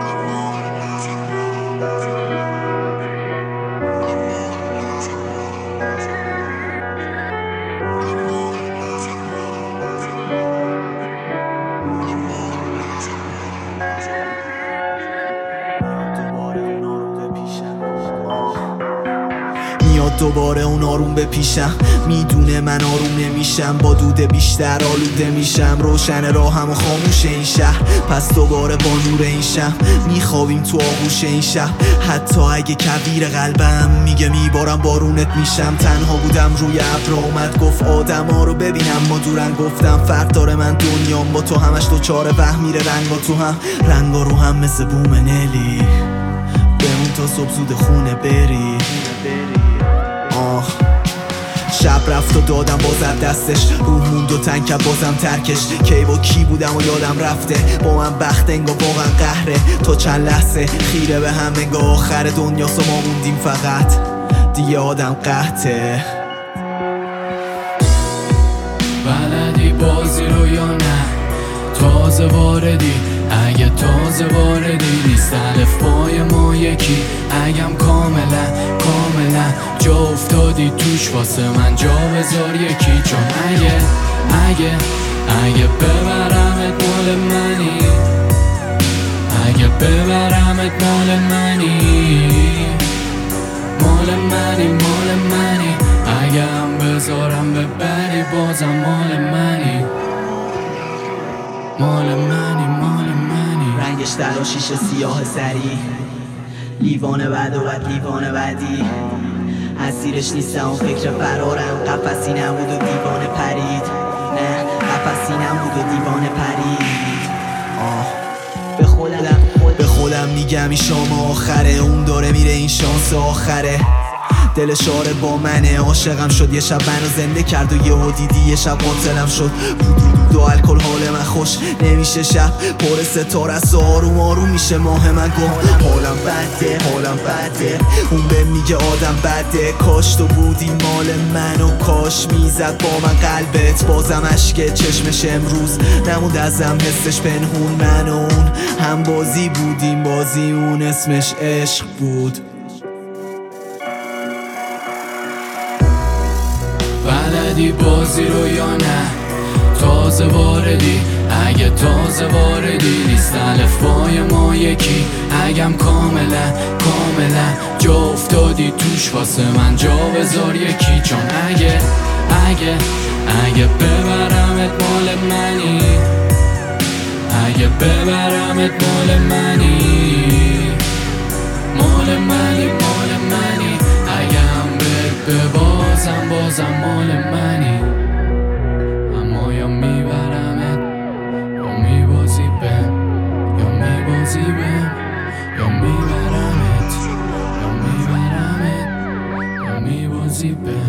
میاد دوباره اون آروم به پیشم، میدونه من آروم نمیشم، با دود بیشتر آلوده میشم، روشن راهم و خاموش این شهر، پس دوباره با نور این شهر میخوابیم تو آغوش این شهر. حتی اگه کبیر قلبم میگه میبارم بارونت میشم، تنها بودم روی ابر اومد گفت آدم ها رو ببینم ما دورن، گفتم فرق داره من دنیام با تو همش دوچاره وهم میره رنگا تو هم، رنگا رو هم مثل بوم نلی، بمون تا صبح زود خونه بری. شب رفت و دادم بازم دستش، روح موند و تنگ کرد بازم ترکش، کی با کی بودم و یادم رفته، با من بخت انگار واقعا قهره، تا چند لحظه خیره به هم انگار آخر دنیاست و ما موندیم فقط، دیگه آدم قحطه. بلدی بازی رو یا نه؟ تازه واردی؟ اگه تازه واردی نیست الفبای ما یکی، اگم کاملا جا افتادی توش واسه من جا بذار یکی، چون اگه ببرمت مال منی، اگه ببرمت مال منی، مال منی، اگه هم بذارم ببری بازم مال منی، مال منی. رنگش تلاشیش سیاه سری، لیوان بعد و بعد لیوان بعدی، اسیرش نیستم و فکر فرارم، قفصی نبود و دیوانه پرید، نه قفصی نبود و دیوانه پرید. به خودم میگم این شام آخره، اون داره میره این شانس آخره، دلش آره با منه، عاشقم شد یه شب منو زنده کرد و یهو دیدی یه شب قاتلم شد، دو الکل حال من خوش نمیشه، شب پر ستاره است و آروم آروم میشه ماه من گم، حالم بده اون به میگه آدم بده، کاش تو بودی مال من و کاش میزد با من قلبت، بازم عشق چشمش امروز نمود ازم حسش پنهون، من و اون هم بازی بودیم، بازی اون اسمش عشق بود. بلدی بازی رو یا نه؟ تازه واردی؟ اگه تازه واردی نیست الفبای ما یکی، اگم کاملا جا افتادی توش واسه من جا بذار یکی، چون اگه ببرمت مال منی، اگه ببرمت مال منی، مال منی، اگه هم بازم مال منی، اما یا میبرمت یا میبازی بهم، یا میبازی بهم، یا میبرمت یا میبازی بهم.